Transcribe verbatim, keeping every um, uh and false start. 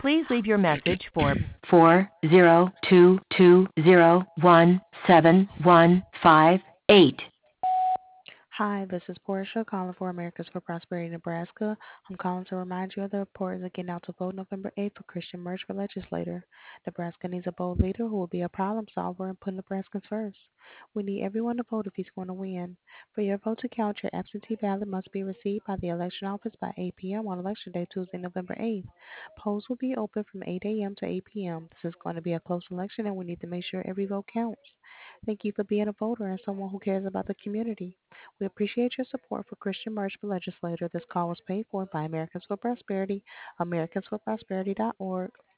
Please leave your message for four zero two two zero one seven one five eight. Hi, this is Portia calling for Americans for Prosperity, Nebraska. I'm calling to remind you of the importance of getting out to vote November eighth for Christian Merch for legislator. Nebraska needs a bold leader who will be a problem solver and put Nebraskans first. We need everyone to vote if he's going to win. For your vote to count, your absentee ballot must be received by the election office by eight p.m. on Election Day, Tuesday, November eighth. Polls will be open from eight a.m. to eight p.m. This is going to be a close election and we need to make sure every vote counts. Thank you for being a voter and someone who cares about the community. We appreciate your support for Christian Merch for Legislator. This call was paid for by Americans for Prosperity, americans for prosperity dot org.